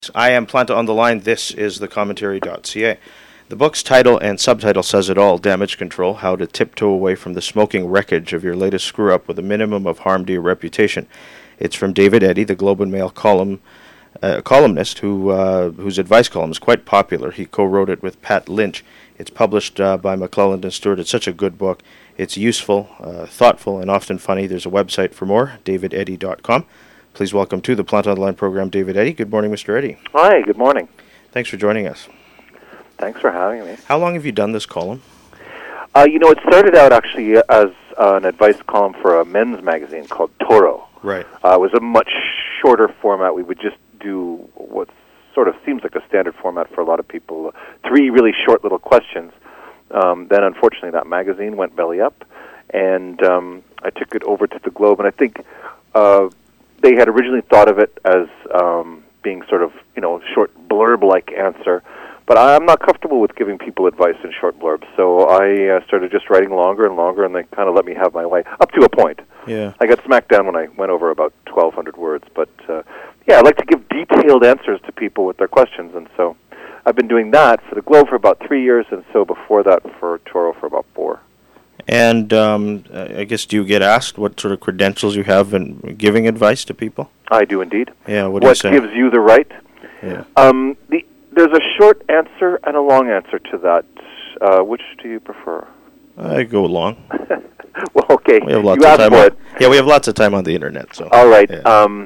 I am Planta on the Line. This is thecommentary.ca. The book's title and subtitle says it all: Damage Control, How to Tiptoe Away from the Smoking Wreckage of Your Latest Screw-Up with a Minimum of Harm to Your Reputation. It's from David Eddy, the Globe and Mail columnist whose advice column is quite popular. He co-wrote it with Pat Lynch. It's published by McClelland and Stewart. It's such a good book. It's useful, thoughtful, and often funny. There's a website for more, davideddy.com. Please welcome to the Plant on the Line program, David Eddy. Good morning, Mr. Eddy. Hi, good morning. Thanks for joining us. Thanks for having me. How long have you done this column? It started out actually as an advice column for a men's magazine called Toro. Right. It was a much shorter format. We would just do what sort of seems like a standard format for a lot of people, 3 really short little questions. Then, unfortunately, that magazine went belly up, and I took it over to the Globe, and I think they had originally thought of it as being sort of, short blurb-like answer, but I'm not comfortable with giving people advice in short blurbs, so I started just writing longer and longer, and they kind of let me have my way, up to a point. Yeah. I got smacked down when I went over about 1,200 words, but I like to give detailed answers to people with their questions, and so I've been doing that for the Globe for about 3 years, and so before that for Toro for about 4. And I guess, do you get asked what sort of credentials you have in giving advice to people? I do indeed. Yeah, what do you say? What gives you the right? Yeah. There's a short answer and a long answer to that. Which do you prefer? I go long. Well, okay. We have lots you of asked time. for it. Yeah, we have lots of time on the internet. So. All right. Yeah.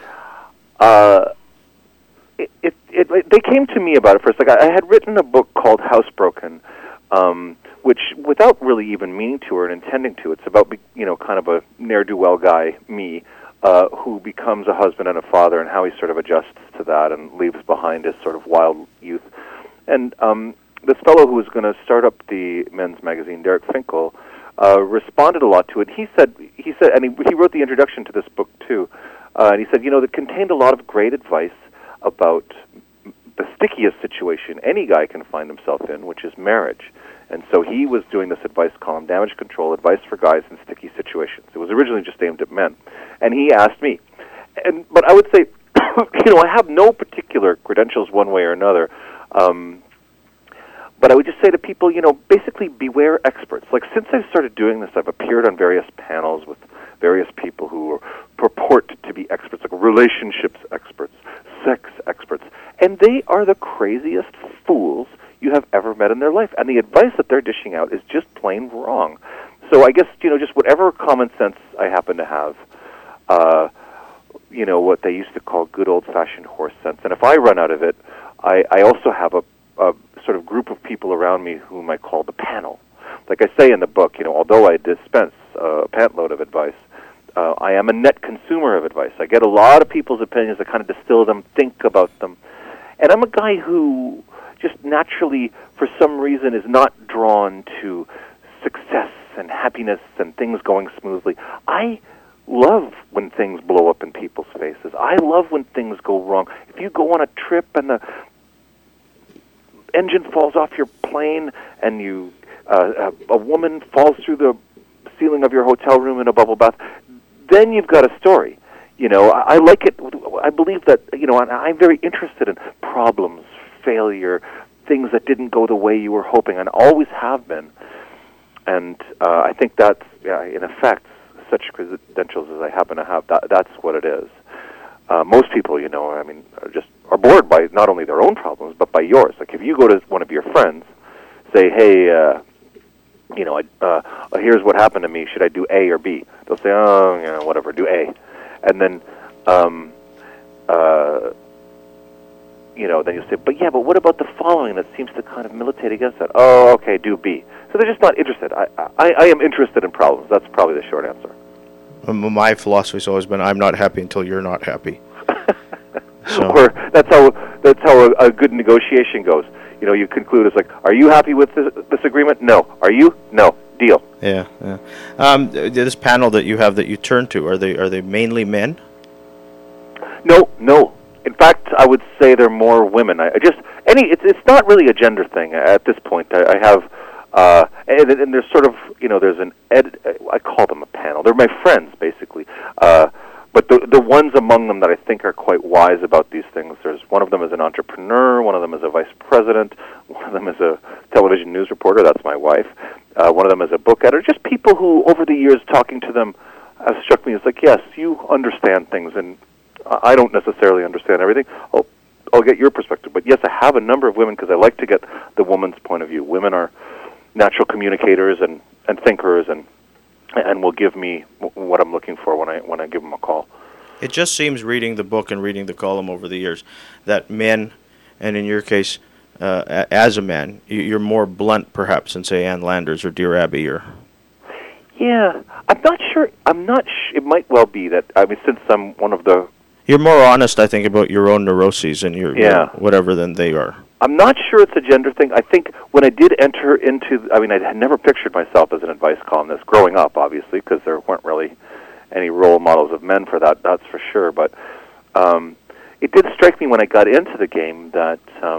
They came to me about it first. Like I had written a book called Housebroken, which, without really even meaning to or intending to, it's about kind of a ne'er-do-well guy, me, who becomes a husband and a father, and how he sort of adjusts to that and leaves behind his sort of wild youth. And this fellow who was going to start up the men's magazine, Derek Finkel, responded a lot to it. He said, and he wrote the introduction to this book too. And he said, it contained a lot of great advice about the stickiest situation any guy can find himself in, which is marriage. And so he was doing this advice column, Damage Control, advice for guys in sticky situations. It was originally just aimed at men. And he asked me, but I would say, I have no particular credentials one way or another, but I would just say to people, basically beware experts. Like, since I've started doing this, I've appeared on various panels with various people who purport to be experts, like relationships experts, sex experts, and they are the craziest fools you have ever met in their life. And the advice that they're dishing out is just plain wrong. So I guess, just whatever common sense I happen to have, what they used to call good old-fashioned horse sense. And if I run out of it, I also have a sort of group of people around me whom I call the panel. Like I say in the book, although I dispense a pantload of advice, I am a net consumer of advice. I get a lot of people's opinions, I kind of distill them, think about them. And I'm a guy who just naturally, for some reason, is not drawn to success and happiness and things going smoothly. I love when things blow up in people's faces. I love when things go wrong. If you go on a trip and the engine falls off your plane and a woman falls through the ceiling of your hotel room in a bubble bath, then you've got a story. I like it. I believe that, I'm very interested in problems, failure, things that didn't go the way you were hoping, and always have been. And I think that's, in effect, such credentials as I happen to have, that's what it is. Most people, are bored by not only their own problems, but by yours. Like, if you go to one of your friends, say, hey, here's what happened to me. Should I do A or B? They'll say, whatever, do A. And then, then you say, but what about the following that seems to kind of militate against that? Oh, okay, do B. So they're just not interested. I am interested in problems. That's probably the short answer. My philosophy's always been, I'm not happy until you're not happy. So. Or that's how a good negotiation goes. You conclude it's like, are you happy with this agreement? No. Are you? No. Deal. Yeah. This panel that you have that you turn to, are they mainly men? No. In fact, I would say they're more women. It's not really a gender thing at this point. I have, and there's sort of, there's I call them a panel. They're my friends, basically. But the ones among them that I think are quite wise about these things, there's one of them is an entrepreneur, one of them is a vice president, one of them is a television news reporter, that's my wife, one of them is a book editor, just people who, over the years, talking to them, have struck me as like, yes, you understand things, and I don't necessarily understand everything. I'll get your perspective. But yes, I have a number of women because I like to get the woman's point of view. Women are natural communicators and thinkers, and will give me what I'm looking for when I give them a call. It just seems, reading the book and reading the column over the years, that men, and in your case, as a man, you're more blunt perhaps than, say, Ann Landers or Dear Abby or... Yeah, I'm not sure. It might well be that, I mean, since I'm one of the... You're more honest, I think, about your own neuroses and your whatever than they are. I'm not sure it's a gender thing. I think when I did enter into... I mean, I had never pictured myself as an advice columnist growing up, obviously, because there weren't really any role models of men for that, that's for sure. But it did strike me when I got into the game that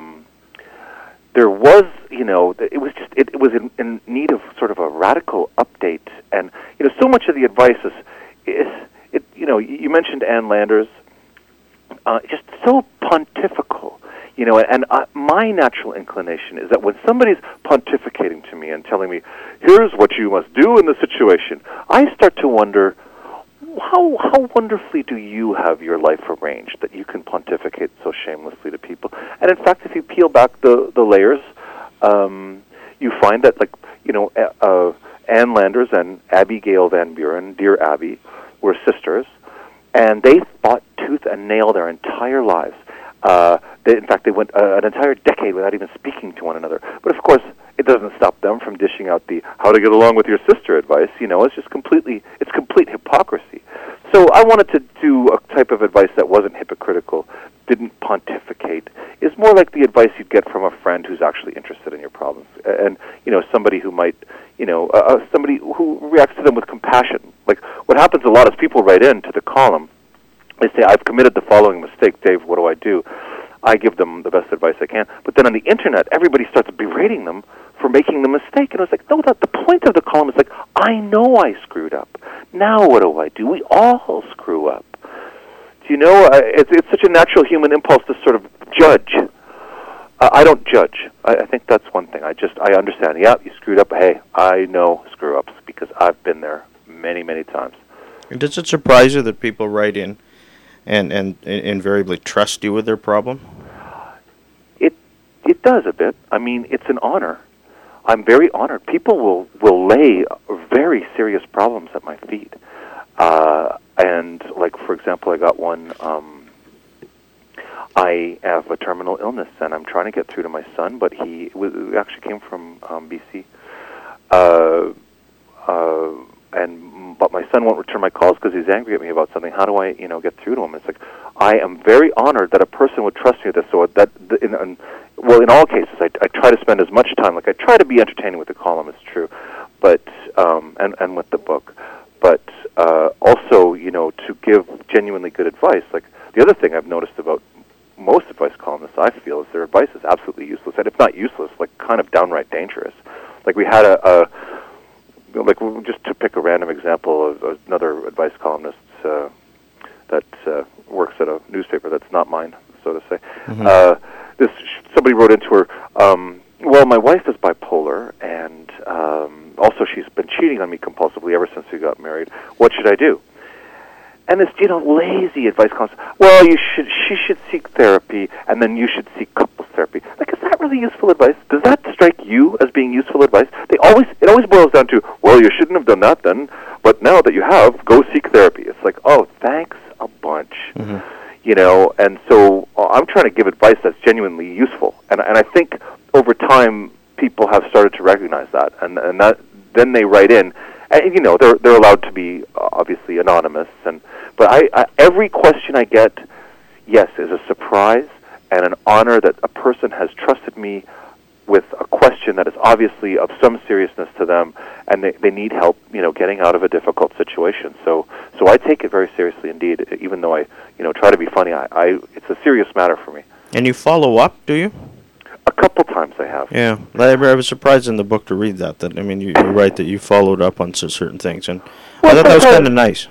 there was, it was just... It was in need of sort of a radical update. And, so much of the advice is you mentioned Ann Landers, just so pontifical, and my natural inclination is that when somebody's pontificating to me and telling me, here's what you must do in the situation, I start to wonder, how wonderfully do you have your life arranged that you can pontificate so shamelessly to people? And in fact, if you peel back the layers, you find that, Ann Landers and Abigail Van Buren, Dear Abby, were sisters, and they fought tooth and nail their entire lives. In fact, they went an entire decade without even speaking to one another. But of course, it doesn't stop them from dishing out the how to get along with your sister advice. It's just it's complete hypocrisy. So I wanted to do a type of advice that wasn't hypocritical, didn't pontificate. Is more like the advice you'd get from a friend who's actually interested in your problems, and somebody who might, somebody who reacts to them with compassion. Like what happens a lot is people write into the column. They say, I've committed the following mistake, Dave, what do I do? I give them the best advice I can. But then on the internet, everybody starts berating them for making the mistake. And I was like, no, the point of the column is like, I know I screwed up. Now what do I do? We all screw up. Do you know, it's such a natural human impulse to sort of judge. I don't judge. I think that's one thing. I understand. Yeah, you screwed up. Hey, I know screw-ups because I've been there many, many times. And does it surprise you that people write in and invariably trust you with their problem? It does a bit. I mean, it's an honor. I'm very honored. People will lay very serious problems at my feet. And, like, for example, I got one, I have a terminal illness, and I'm trying to get through to my son, but he actually came from BC. But my son won't return my calls because he's angry at me about something. How do I, get through to him? It's like, I am very honored that a person would trust me with this. So in all cases, I try to spend as much time. Like I try to be entertaining with the column. It's true, but and with the book, but also to give genuinely good advice. Like the other thing I've noticed about most advice columnists, I feel, is their advice is absolutely useless, and if not useless, like kind of downright dangerous. Like we had like just to pick a random example of another advice columnist that works at a newspaper that's not mine, so to say. Mm-hmm. Somebody wrote into her, well, my wife is bipolar, and also she's been cheating on me compulsively ever since we got married. What should I do? And this, lazy advice columnist, well, she should seek therapy, and then you should seek couples therapy. Like, is that really useful advice? Does that strike you as being useful advice? It always boils down to, well, you shouldn't have done that then, but now that you have, go seek therapy. It's like, oh, thanks a bunch. Mm-hmm. And so I'm trying to give advice that's genuinely useful. And I think over time, people have started to recognize that, and that then they write in, and they're allowed to be obviously anonymous, but I every question I get, yes, is a surprise and an honor that a person has trusted me with a question that is obviously of some seriousness to them, and they need help, getting out of a difficult situation. So I take it very seriously indeed, even though I try to be funny. It's a serious matter for me. And you follow up, do you? A couple times I have. Yeah, I was surprised in the book to read that. You write that you followed up on certain things, and I thought that was kind of nice.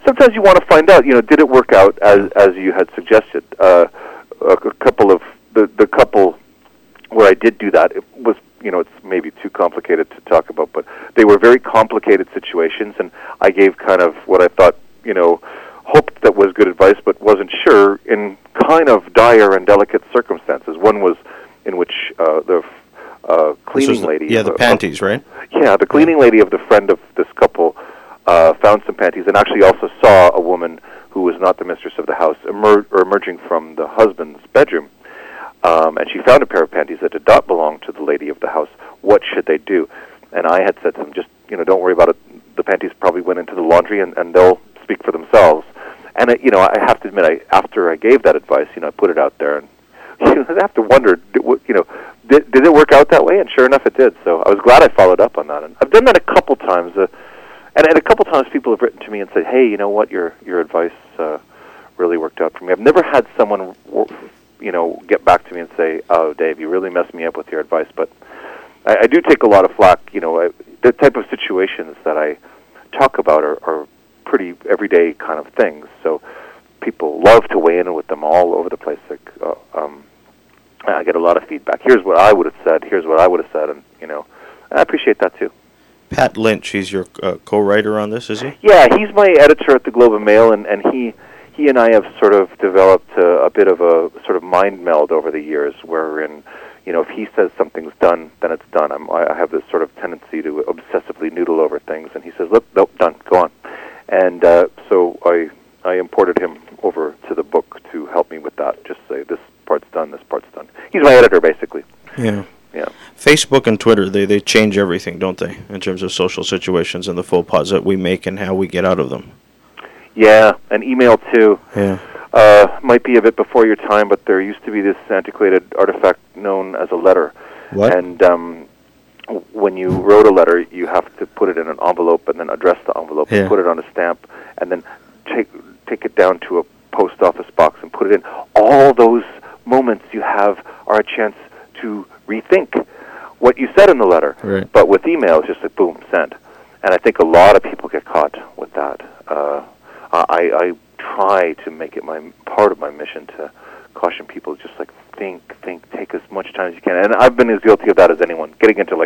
sometimes you want to find out, did it work out as you had suggested? A couple of the couple where I did do that, it was, it's maybe too complicated to talk about, but they were very complicated situations, and I gave kind of what I thought, hoped that was good advice, but wasn't sure in kind of dire and delicate circumstances. One was in which the cleaning lady... Yeah, the panties, right? Yeah, the cleaning lady of the friend of this couple found some panties and actually also saw a woman who was not the mistress of the house emerging from the husband's bedroom. And she found a pair of panties that did not belong to the lady of the house. What should they do? And I had said to them, just, don't worry about it. The panties probably went into the laundry, and they'll speak for themselves. And, I have to admit, after I gave that advice, I put it out there, and I have to wonder, did it work out that way? And sure enough, it did. So I was glad I followed up on that. And I've done that a couple times. And a couple times people have written to me and said, hey, you know what, your advice really worked out for me. I've never had someone, get back to me and say, oh, Dave, you really messed me up with your advice. But I do take a lot of flack. The type of situations that I talk about are pretty everyday kind of things. So people love to weigh in with them all over the place. Like, I get a lot of feedback. Here's what I would have said. Here's what I would have said. And, I appreciate that too. Pat Lynch, he's your co-writer on this, is he? Yeah, he's my editor at the Globe and Mail, and he and I have sort of developed a bit of a sort of mind meld over the years, wherein, if he says something's done, then it's done. I have this sort of tendency to obsessively noodle over things, and he says, look, nope, done, go on. And so I imported him over to the book to help me with that, just say, this part's done, this part's done. He's my editor, basically. Yeah. Yeah. Facebook and Twitter, they change everything, don't they, in terms of social situations and the faux pas that we make and how we get out of them. Yeah, and email too. Yeah. Might be a bit before your time, but there used to be this antiquated artifact known as a letter. What? And when you wrote a letter, you have to put it in an envelope and then address the envelope and put it on a stamp and then take it down to a post office box and put it in. All those moments you have are a chance to rethink what you said in the letter. Right. But with email, it's just like, boom, send. And I think a lot of people get caught with that. I try to make it part of my mission to caution people, just like think, take as much time as you can. And I've been as guilty of that as anyone, getting into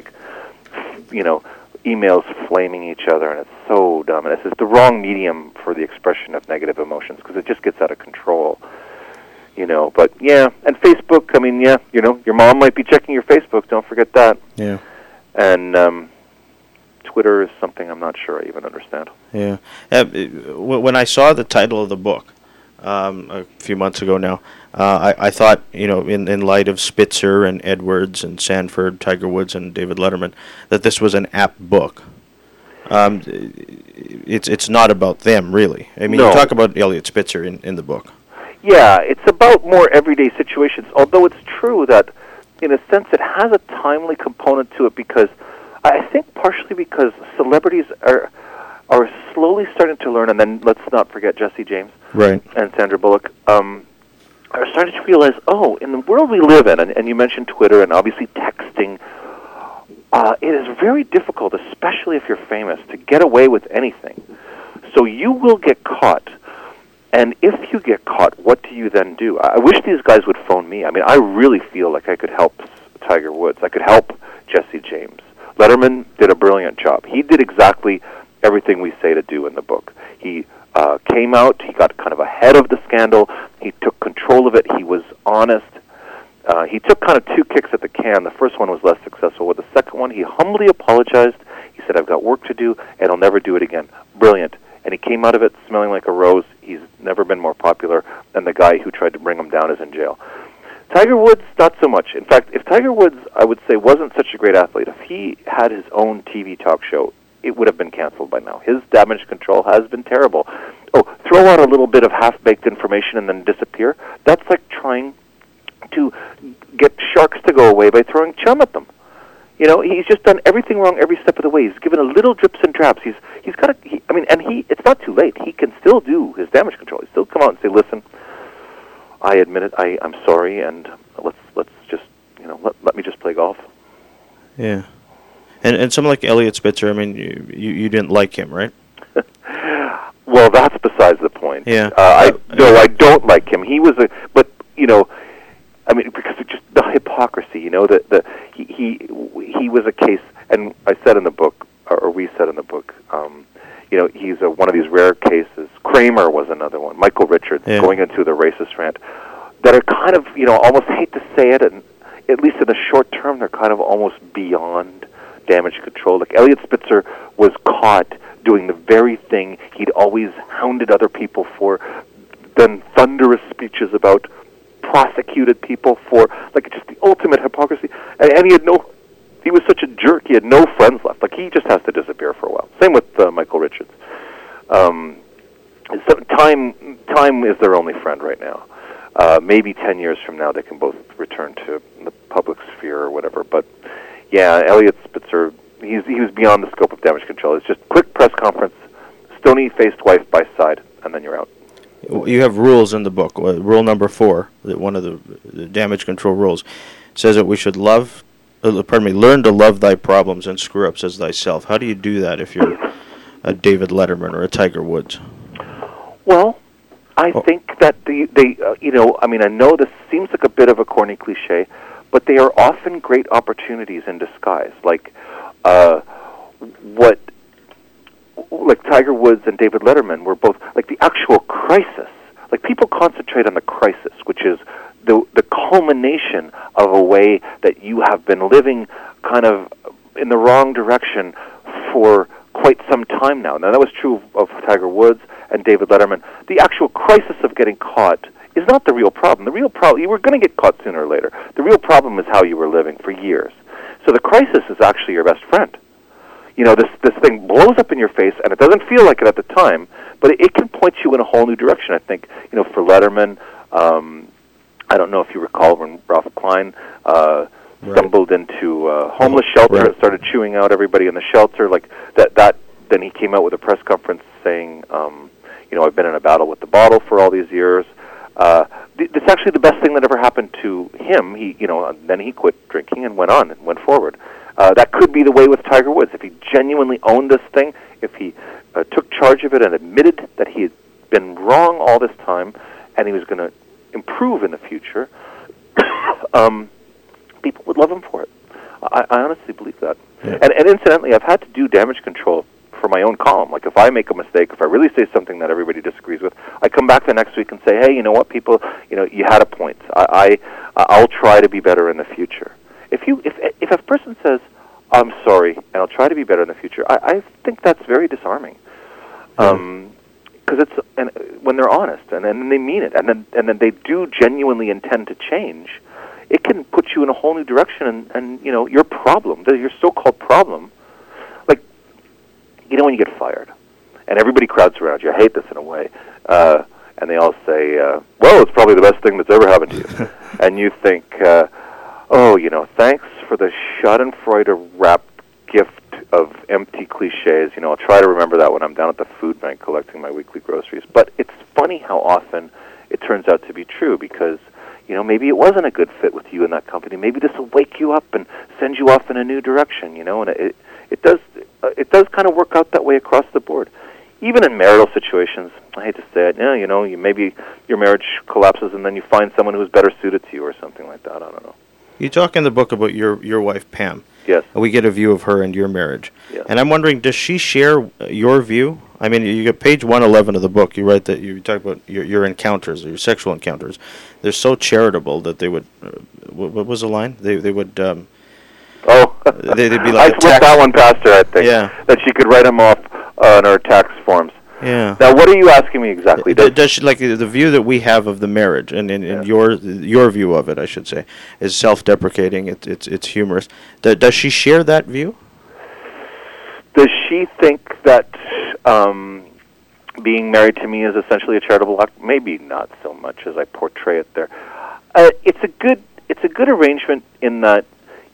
emails flaming each other, and it's so dumb. And it's the wrong medium for the expression of negative emotions because it just gets out of control. But yeah, and Facebook, I mean, yeah, your mom might be checking your Facebook, don't forget that. Yeah. And Twitter is something I'm not sure I even understand. Yeah. When I saw the title of the book a few months ago now, I thought, in light of Spitzer and Edwards and Sanford, Tiger Woods and David Letterman, that this was an apt book. It's not about them, really. I mean, No. You talk about Elliot Spitzer in the book. Yeah, it's about more everyday situations, although it's true that, in a sense, it has a timely component to it because I think partially because celebrities are slowly starting to learn, and then let's not forget Jesse James Right. and Sandra Bullock, are starting to realize, in the world we live in, and you mentioned Twitter and obviously texting, it is very difficult, especially if you're famous, to get away with anything. So you will get caught. And if you get caught, what do you then do? I wish these guys would phone me. I mean, I really feel like I could help Tiger Woods. I could help Jesse James. Letterman did a brilliant job. He did exactly everything we say to do in the book. He came out. He got kind of ahead of the scandal. He took control of it. He was honest. He took kind of two kicks at the can. The first one was less successful. With the second one, he humbly apologized. He said, I've got work to do, and I'll never do it again. Brilliant. And he came out of it smelling like a rose. He's never been more popular, and the guy who tried to bring him down is in jail. Tiger Woods, not so much. In fact, if Tiger Woods, I would say, wasn't such a great athlete, if he had his own TV talk show, it would have been canceled by now. His damage control has been terrible. Oh, throw out a little bit of half-baked information and then disappear? That's like trying to get sharks to go away by throwing chum at them. He's just done everything wrong every step of the way. He's given a little drips and drabs. He's got it's not too late. He can still do his damage control. He still come out and say, listen, I admit it, I'm sorry, and let's just, let me just play golf. Yeah. And someone like Elliot Spitzer, I mean, you didn't like him, right? Well, that's beside Yeah. I don't like him. He was but I mean, because of just the hypocrisy, he was a case, and I said in the book, or we said in the book, he's one of these rare cases. Kramer was another one. Michael Richards, going into the racist rant, that are kind of, almost hate to say it, and at least in the short term, they're kind of almost beyond damage control. Like Elliot Spitzer was caught doing the very thing he'd always hounded other people for, done thunderous speeches about, prosecuted people for, like, just the ultimate hypocrisy. And he was such a jerk, he had no friends left. Like, he just has to disappear for a while. Same with Michael Richards. So time is their only friend right now. Maybe 10 years from now they can both return to the public sphere or whatever. But, yeah, Elliot Spitzer, he was beyond the scope of damage control. It's just quick press conference, stony-faced wife by side, and then you're out. You have rules in the book. Rule number 4, one of the damage control rules, says that we should learn to love thy problems and screw-ups as thyself. How do you do that if you're a David Letterman or a Tiger Woods? Well, I think that I know this seems like a bit of a corny cliche, but they are often great opportunities in disguise. Like Tiger Woods and David Letterman were both, like, the actual crisis. Like, people concentrate on the crisis, which is the culmination of a way that you have been living kind of in the wrong direction for quite some time now. Now, that was true of Tiger Woods and David Letterman. The actual crisis of getting caught is not the real problem. The real problem, you were going to get caught sooner or later. The real problem is how you were living for years. So the crisis is actually your best friend. This thing blows up in your face, and it doesn't feel like it at the time, but it can point you in a whole new direction, I think. For Letterman, I don't know if you recall when Ralph Klein stumbled into a homeless shelter and started chewing out everybody in the shelter, like that. Then he came out with a press conference saying, I've been in a battle with the bottle for all these years. It's actually the best thing that ever happened to him. Then he quit drinking and went on and went forward. That could be the way with Tiger Woods. If he genuinely owned this thing, if he took charge of it and admitted that he had been wrong all this time and he was going to improve in the future, people would love him for it. I honestly believe that. Yeah. And incidentally, I've had to do damage control for my own column. Like, if I make a mistake, if I really say something that everybody disagrees with, I come back the next week and say, hey, you know what, people, you had a point. I'll try to be better in the future. If a person says, I'm sorry, and I'll try to be better in the future, I think that's very disarming. Because when they're honest, and then they mean it, and then they do genuinely intend to change, it can put you in a whole new direction, and your problem, your so-called problem, like, when you get fired, and everybody crowds around you. I hate this in a way, and they all say, well, it's probably the best thing that's ever happened to you. And you think, thanks for the Schadenfreude-wrapped gift of empty cliches. I'll try to remember that when I'm down at the food bank collecting my weekly groceries. But it's funny how often it turns out to be true, because, maybe it wasn't a good fit with you in that company. Maybe this will wake you up and send you off in a new direction, and it does kind of work out that way across the board. Even in marital situations, I hate to say it, maybe your marriage collapses and then you find someone who's better suited to you or something like that. I don't know. You talk in the book about your wife, Pam. Yes. And we get a view of her and your marriage. Yes. And I'm wondering, does she share your view? I mean, you get page 111 of the book. You write that you talk about your encounters, your sexual encounters. They're so charitable that they would. What was the line? They would. They'd be like. I slipped that one past her, I think. Yeah. That she could write them off on her tax forms. Yeah. Now, what are you asking me exactly? Does she, like, the view that we have of the marriage, and your view of it, I should say, is self-deprecating. It's humorous. Does she share that view? Does she think that being married to me is essentially a charitable act? Maybe not so much as I portray it there. It's a good arrangement in that,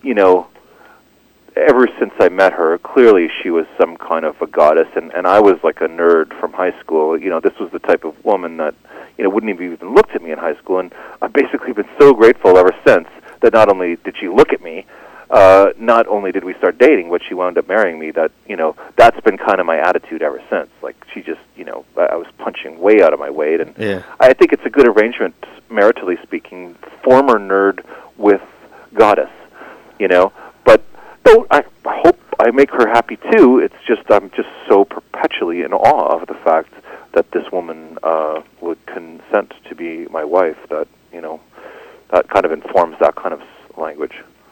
ever since I met her, clearly she was some kind of a goddess, and I was like a nerd from high school. This was the type of woman that, wouldn't have even looked at me in high school, and I've basically been so grateful ever since that not only did she look at me, not only did we start dating, but she wound up marrying me. That, you know, that's been kind of my attitude ever since. Like, she just, you know, I was punching way out of my weight, and Yeah. I think it's a good arrangement, maritally speaking, former nerd with goddess, you know. But though I hope I make her happy too. It's just I'm just so perpetually in awe of the fact that this woman would consent to be my wife. That, you know, that kind of informs that kind of language.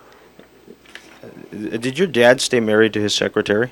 Did your dad stay married to his secretary?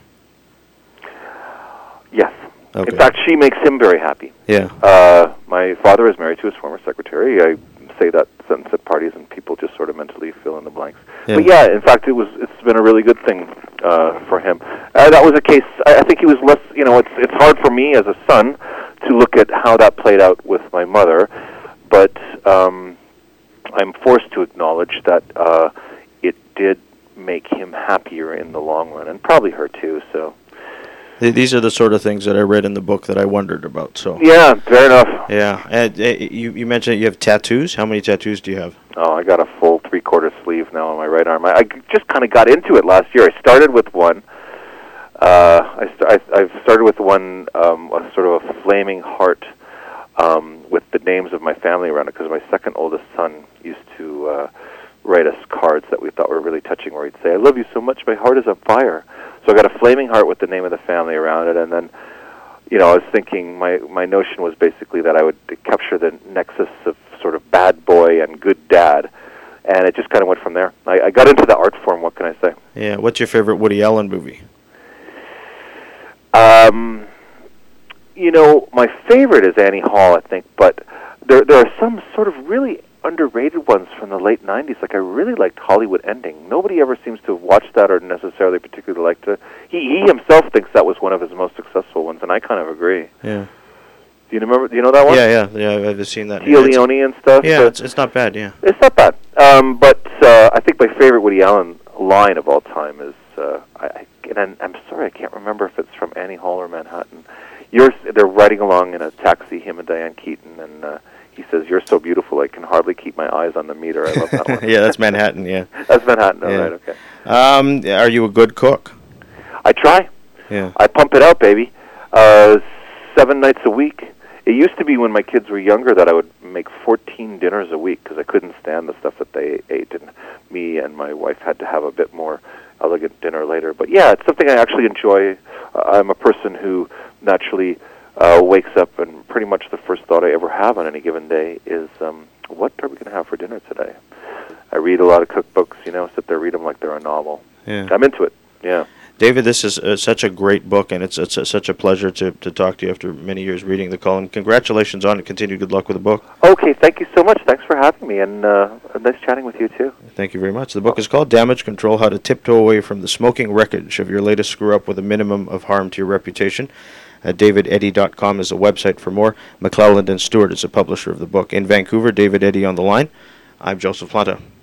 Yes. Okay. In fact, she makes him very happy. Yeah. My father is married to his former secretary. I say that sentence at parties, and people just sort of mentally fill in the blanks. Yeah. But yeah, in fact, it's been a really good thing for him. That was a case. I think he was less. You know, it's hard for me as a son to look at how that played out with my mother, but I'm forced to acknowledge that it did make him happier in the long run, and probably her too. So. These are the sort of things that I read in the book that I wondered about. So. Yeah, fair enough. Yeah, and you mentioned you have tattoos. How many tattoos do you have? Oh, I got a full 3/4 sleeve now on my right arm. I just kind of got into it last year. I started with one. I've started with one, a sort of a flaming heart with the names of my family around it, because my second oldest son used to write us cards that we thought were really touching, where he'd say, "I love you so much, my heart is on fire." So I got a flaming heart with the name of the family around it, and then, you know, I was thinking my notion was basically that I would capture the nexus of sort of bad boy and good dad, and it just kind of went from there. I got into the art form, what can I say? Yeah. What's your favorite Woody Allen movie? You know, my favorite is Annie Hall, I think, but there are some sort of really underrated ones from the late 90s. Like, I really liked Hollywood Ending. Nobody ever seems to have watched that or necessarily particularly liked it. He himself thinks that was one of his most successful ones, and I kind of agree. Yeah. Do you know that one? Yeah. I've seen that. Tia Leone and stuff. Yeah, it's not bad. Yeah. It's not bad. But I think my favorite Woody Allen line of all time is, I'm sorry, I can't remember if it's from Annie Hall or Manhattan. They're riding along in a taxi, him and Diane Keaton, and he says, "You're so beautiful, I can hardly keep my eyes on the meter." I love that one. Yeah, that's Manhattan. Yeah. That's Manhattan. Oh, Yeah. right, okay. Are you a good cook? I try. Yeah. I pump it out, baby. 7 nights a week. It used to be when my kids were younger that I would make 14 dinners a week because I couldn't stand the stuff that they ate, and me and my wife had to have a bit more elegant dinner later. But yeah, it's something I actually enjoy. I'm a person who naturally wakes up and pretty much the first thought I ever have on any given day is, what are we going to have for dinner today? I read a lot of cookbooks, you know, sit there, read them like they're a novel. Yeah. I'm into it, yeah. David, this is such a great book, and it's such a pleasure to talk to you after many years reading the column. Congratulations on it. Continued good luck with the book. Okay, thank you so much. Thanks for having me, and nice chatting with you, too. Thank you very much. The book is called Damage Control, How to Tiptoe Away from the Smoking Wreckage of Your Latest Screw-Up with a Minimum of Harm to Your Reputation. DavidEddy.com is the website for more. McClelland and Stewart is the publisher of the book. In Vancouver, David Eddy on the line. I'm Joseph Planta.